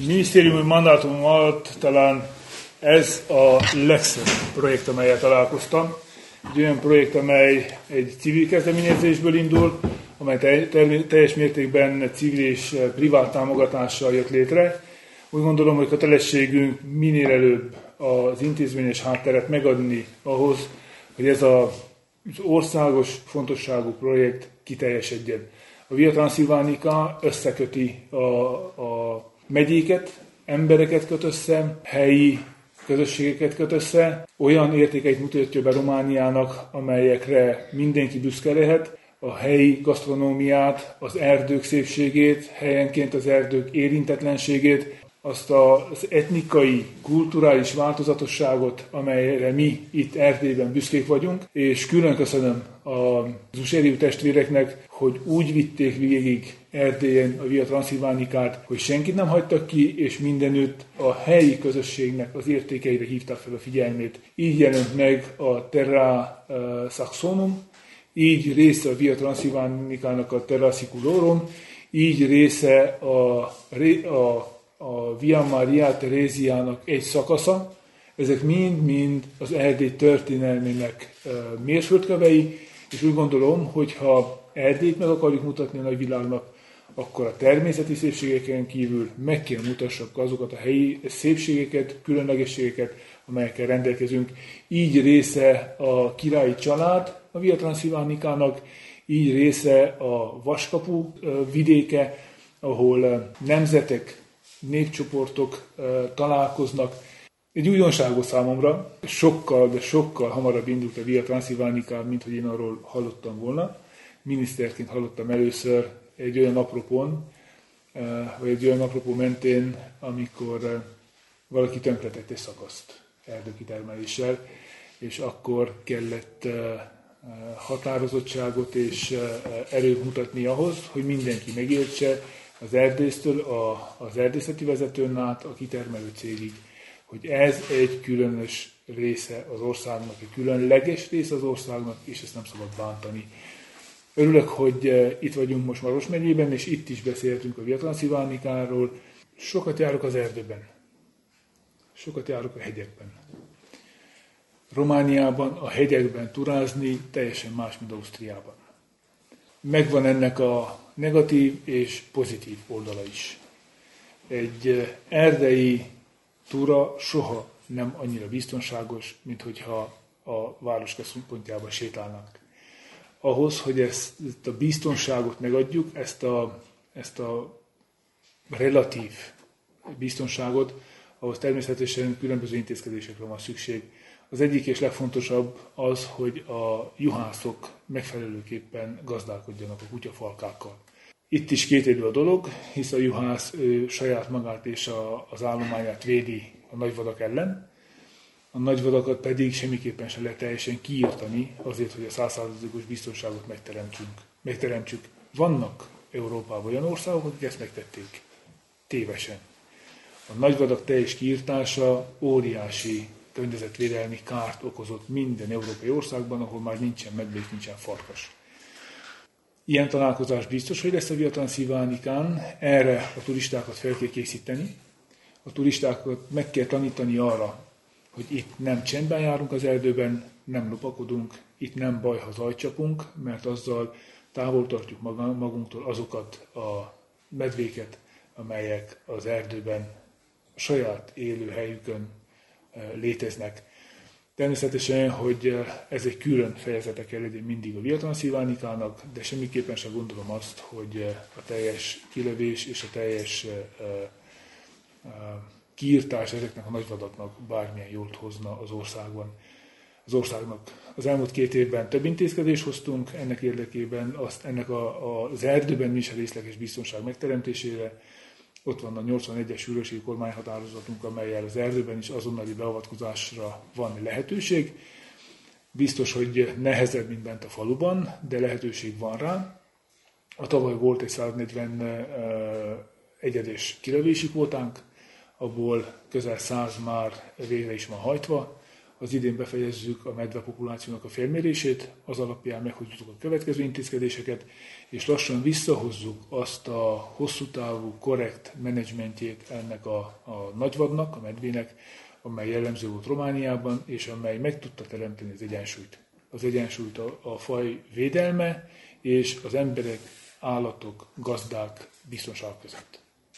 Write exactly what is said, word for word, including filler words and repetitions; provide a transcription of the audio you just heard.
minisztériumi mandátumom alatt talán ez a legszebb projekt, amelyet találkoztam. Egy olyan projekt, amely egy civil kezdeményezésből indul, amely teljes mértékben civil és privát támogatással jött létre. Úgy gondolom, hogy kötelességünk minél előbb az intézményes hátteret megadni ahhoz, hogy ez az országos fontosságú projekt kiteljesedjen. A Via Transilvanica összeköti a, a megyéket, embereket köt össze, helyi közösségeket köt össze, olyan értékeit mutatja be Romániának, amelyekre mindenki büszke lehet, a helyi gasztronómiát, az erdők szépségét, helyenként az erdők érintetlenségét, azt az etnikai, kulturális változatosságot, amelyre mi itt Erdélyben büszkék vagyunk, és külön köszönöm az Useriu testvéreknek, hogy úgy vitték végig Erdélyen a Via Transilvanicát, hogy senkit nem hagytak ki, és mindenütt a helyi közösségnek az értékeire hívták fel a figyelmét. Így jelent meg a Terra Saxonum, így része a Via Transilvanicának a Terra Siculorum, így része a, a a Via Maria Teréziának egy szakasza. Ezek mind-mind az Erdély történelmének mérföldkövei, és úgy gondolom, hogy ha Erdélyt meg akarjuk mutatni a nagyvilágnak, akkor a természeti szépségeken kívül meg kell mutassak azokat a helyi szépségeket, különlegességeket, amelyekkel rendelkezünk. Így része a királyi család a Via Transilvanicának, így része a Vaskapu vidéke, ahol nemzetek, népcsoportok uh, találkoznak. Egy újdonságos számomra, sokkal, de sokkal hamarabb indult a Via Transilvanica, mint hogy én arról hallottam volna. Miniszterként hallottam először egy olyan apropón, uh, vagy egy olyan apropó mentén, amikor uh, valaki tönkretett egy szakaszt erdőkitermeléssel, és akkor kellett uh, határozottságot és uh, erőt mutatni ahhoz, hogy mindenki megértse, az erdésztől a, az erdészeti vezetőn át a kitermelő cégig, hogy ez egy különös része az országnak, egy különleges része az országnak, és ezt nem szabad bántani. Örülök, hogy itt vagyunk most Maros megyében, és itt is beszéltünk a Via Transilvanicáról. Sokat járok az erdőben, sokat járok a hegyekben. Romániában a hegyekben turázni teljesen más, mint Ausztriában. Megvan ennek a negatív és pozitív oldala is. Egy erdei túra soha nem annyira biztonságos, mint hogyha a város központjában sétálnak. Ahhoz, hogy ezt, ezt a biztonságot megadjuk, ezt a, ezt a relatív biztonságot, ahhoz természetesen különböző intézkedésekre van szükség. Az egyik és legfontosabb az, hogy a juhászok megfelelőképpen gazdálkodjanak a kutyafalkákkal. Itt is kétélű a dolog, hisz a juhász ő, saját magát és a, az állományát védi a nagyvadak ellen, a nagyvadakat pedig semmiképpen sem lehet teljesen kiírtani azért, hogy a száz százalékos biztonságot megteremtsünk. megteremtsük. Vannak Európában olyan országok, akik ezt megtették. Tévesen. A nagyvadak teljes kiírtása óriási környezetvédelmi kárt okozott minden európai országban, ahol már nincsen medve és nincsen farkas. Ilyen találkozás biztos, hogy lesz a Via Transilvanicán, erre a turistákat fel kell készíteni. A turistákat meg kell tanítani arra, hogy itt nem csendben járunk az erdőben, nem lopakodunk, itt nem baj, ha zajt csapunk, mert azzal távol tartjuk magunktól azokat a medvéket, amelyek az erdőben a saját élőhelyükön léteznek. Természetesen, hogy ez egy külön fejezete kell legyen mindig a Via Transilvanicának, de semmiképpen sem gondolom azt, hogy a teljes kilövés és a teljes kiírtás ezeknek a nagyvadaknak bármilyen jót hozna az országban. Az országnak az elmúlt két évben több intézkedést hoztunk, ennek érdekében azt, ennek a, a, az erdőben is a részleges biztonság megteremtésére. Ott van a nyolcvanegyes sürgősségi kormányhatározatunk, amellyel az erdőben is azonnali beavatkozásra van lehetőség. Biztos, hogy nehezebb, mint bent a faluban, de lehetőség van rá. A tavaly volt egy száznegyven uh, egyedés kilövési kvótánk, abból közel száz már végre is van hajtva. az idén befejezzük a medvepopulációnak a felmérését, az alapján meghozzuk a következő intézkedéseket, és lassan visszahozzuk azt a hosszú távú, korrekt menedzsmentjét ennek a, a nagyvadnak, a medvének, amely jellemző volt Romániában, és amely meg tudta teremteni az egyensúlyt. Az egyensúlyt a, a faj védelme és az emberek, állatok, gazdák biztonság között.